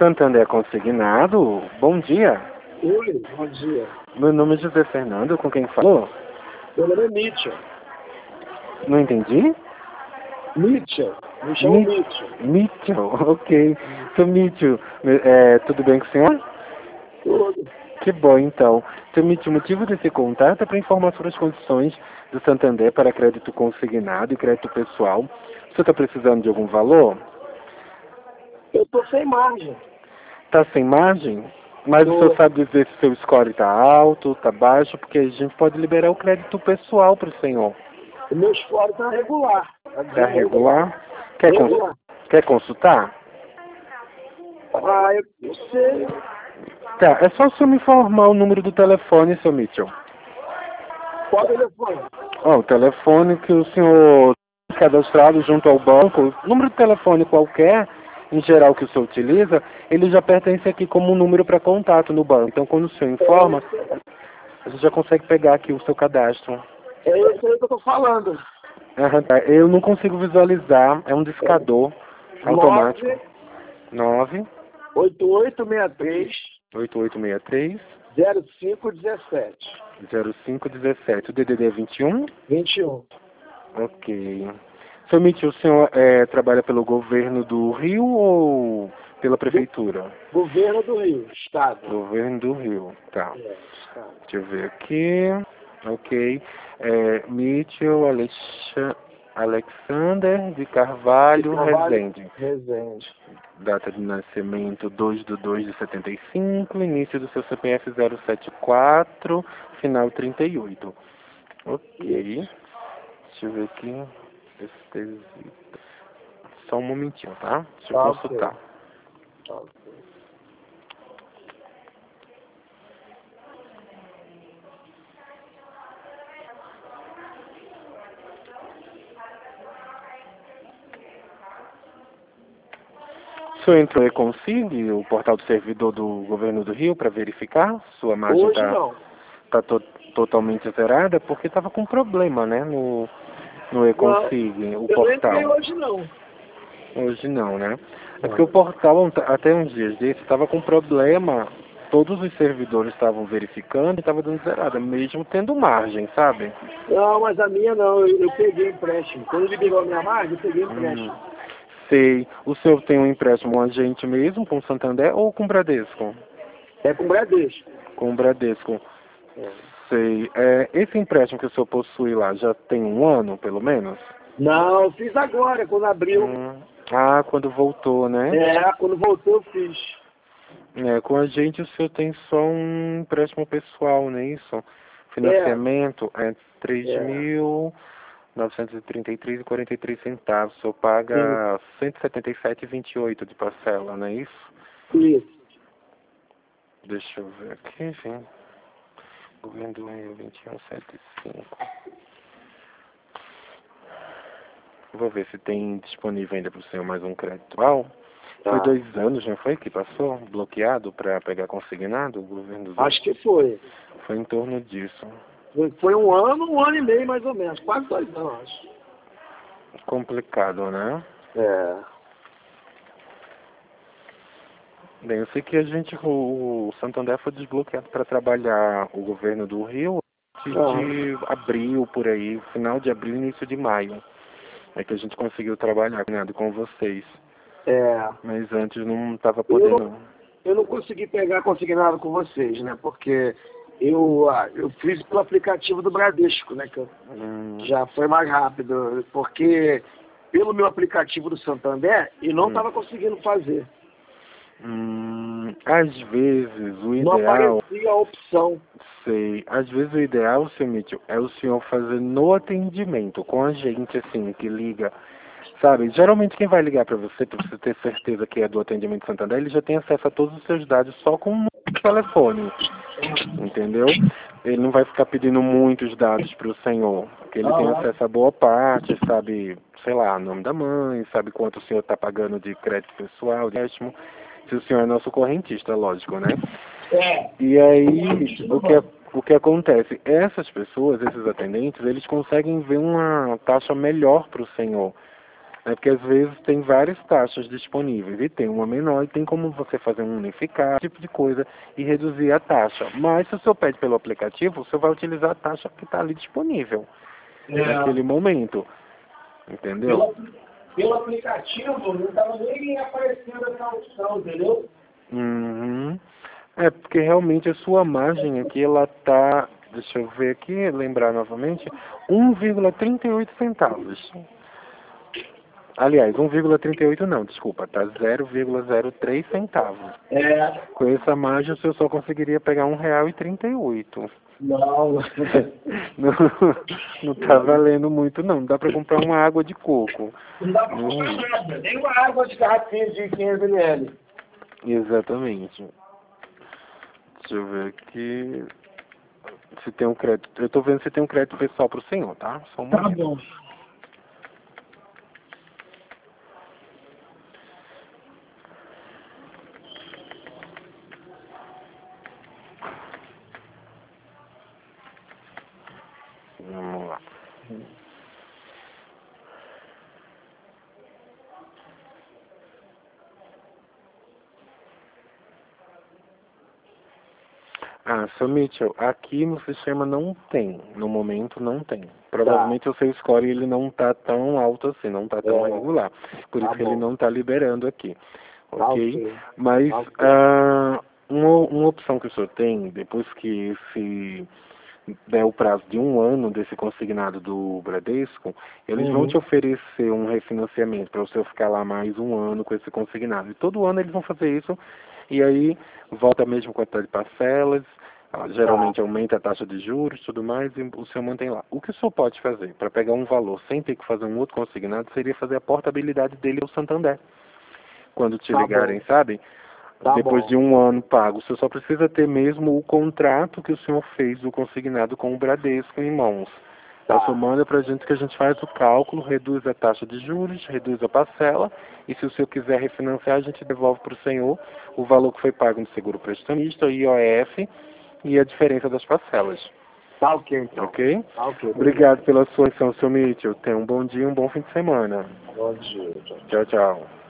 Santander Consignado, bom dia. Oi, bom dia. Meu nome é José Fernando, com quem falou? Meu nome é Mitchell. Não entendi? Mitchell, me chamo Mitchell. Mitchell, ok. Seu Mitchell, tudo bem com o senhor? Tudo. Que bom, então. Seu Mitchell, o motivo desse contato é para informar sobre as condições do Santander para crédito consignado e crédito pessoal. O senhor está precisando de algum valor? Eu tô sem margem. Está sem margem? Mas o senhor sabe dizer se seu score está alto, está baixo, porque a gente pode liberar o crédito pessoal para o senhor. O meu score tá regular. Está regular? Regular. Quer consultar? Ah, eu não sei. Tá, é só o senhor me informar o número do telefone, seu Mitchell. Qual telefone? Ó, o telefone que o senhor cadastrado junto ao banco, número de telefone qualquer, em geral que o senhor utiliza, ele já pertence aqui como um número para contato no banco. Então, quando o senhor informa, a gente já consegue pegar aqui o seu cadastro. É esse aí que eu tô falando. Tá. Eu não consigo visualizar, é um discador automático. 9 8863 8863 0517. 0517. O DDD é 21? 21. Ok. Seu Mitchell, o senhor trabalha pelo governo do Rio ou pela prefeitura? Governo do Rio, Estado. Governo do Rio, tá. Estado. Deixa eu ver aqui. Ok. Mitchell Alexander de Carvalho Rezende. Rezende. Data de nascimento 2/2/75, início do seu CPF 074, final 38. Ok. Deixa eu ver aqui. Só um momentinho, tá? Deixa eu consultar. Okay. O senhor entrou e consigne o portal do servidor do Governo do Rio para verificar? Sua margem está totalmente zerada? Porque estava com problema, né? No e-consigne, o portal. Eu não hoje não. Hoje não, né? É porque o portal, até uns dias desses, estava com problema. Todos os servidores estavam verificando e estava dando zerada, mesmo tendo margem, sabe? Não, mas a minha não. Eu peguei empréstimo. Quando liberou a minha margem, eu peguei empréstimo. Sei. O senhor tem um empréstimo com a gente mesmo, com o Santander ou com o Bradesco? É com o Bradesco. Com o Bradesco. Sei. Esse empréstimo que o senhor possui lá já tem um ano, pelo menos? Não, eu fiz agora, quando abriu. Quando voltou, né? Quando voltou eu fiz. Com a gente o senhor tem só um empréstimo pessoal, não é isso? Financiamento é 3.933,43 centavos. O senhor paga 177,28 de parcela, não é isso? Isso. Deixa eu ver aqui, gente. Governo do Rio 2175. Vou ver se tem disponível ainda para o senhor mais um crédito. Foi 2 anos, não foi, que passou bloqueado para pegar consignado o governo do... Acho que foi. Foi em torno disso. Foi um ano e meio mais ou menos. Quase 2 anos, acho. Complicado, né? Bem, eu sei que o Santander foi desbloqueado para trabalhar o governo do Rio de abril, por aí, final de abril, início de maio. É que a gente conseguiu trabalhar com vocês. Mas antes não estava podendo. Eu não consegui pegar consignado com vocês, né? Porque eu fiz pelo aplicativo do Bradesco, né? Que já foi mais rápido. Porque pelo meu aplicativo do Santander, eu não estava conseguindo fazer. Às vezes o ideal... Não aparecia a opção. Sei. Às vezes o ideal, seu Mitchell, é o senhor fazer no atendimento, com a gente, assim, que liga. Sabe, geralmente quem vai ligar para você ter certeza que é do atendimento Santander, ele já tem acesso a todos os seus dados só com um telefone. Entendeu? Ele não vai ficar pedindo muitos dados para o senhor, porque ele tem acesso a boa parte, sabe, sei lá, nome da mãe, sabe quanto o senhor está pagando de crédito pessoal, de empréstimo, se o senhor é nosso correntista, lógico, né? E aí, o que acontece? Essas pessoas, esses atendentes, eles conseguem ver uma taxa melhor para o senhor. É porque às vezes tem várias taxas disponíveis e tem uma menor e tem como você fazer um unificar, tipo de coisa, e reduzir a taxa. Mas se o senhor pede pelo aplicativo, você vai utilizar a taxa que está ali disponível naquele momento. Entendeu? Pelo aplicativo não estava nem aparecendo essa opção, entendeu? Uhum. É porque realmente a sua margem aqui, ela tá, deixa eu ver aqui, lembrar novamente, 1,38 centavos. Aliás, 1,38 não, desculpa, tá 0,03 centavos. É, Com essa margem, o senhor só conseguiria pegar R$1,38. não. Não, não tá valendo muito não, não dá para comprar uma água de coco. Não dá pra comprar nada, nem uma água de garrafinha de 500 ml. Exatamente. Deixa eu ver aqui se tem um crédito. Eu tô vendo se tem um crédito pessoal pro senhor, tá? Só um Tá momento. bom. Vamos lá. Ah, seu Mitchell, aqui no sistema não tem. No momento não tem. Provavelmente o seu score ele não tá tão alto assim, não tá tão regular. Por isso que ele não tá liberando aqui. Ok? Mas uma opção que o senhor tem, depois que esse der o prazo de 1 ano desse consignado do Bradesco, eles vão te oferecer um refinanciamento para você ficar lá mais 1 ano com esse consignado. E todo ano eles vão fazer isso e aí volta a mesma quantidade de parcelas, geralmente aumenta a taxa de juros e tudo mais, e o senhor mantém lá. O que o senhor pode fazer para pegar um valor sem ter que fazer um outro consignado seria fazer a portabilidade dele ao Santander. Quando te ligarem, sabe? Depois de 1 ano pago, o senhor só precisa ter mesmo o contrato que o senhor fez do consignado com o Bradesco em mãos. O senhor manda para a gente que a gente faz o cálculo, reduz a taxa de juros, reduz a parcela, e se o senhor quiser refinanciar, a gente devolve para o senhor o valor que foi pago no seguro prestamista, o IOF, e a diferença das parcelas. Tá ok, então. Ok? Tá ok. Obrigado pela sua atenção, seu Mitchell. Tenha um bom dia e um bom fim de semana. Bom dia. Tchau, tchau.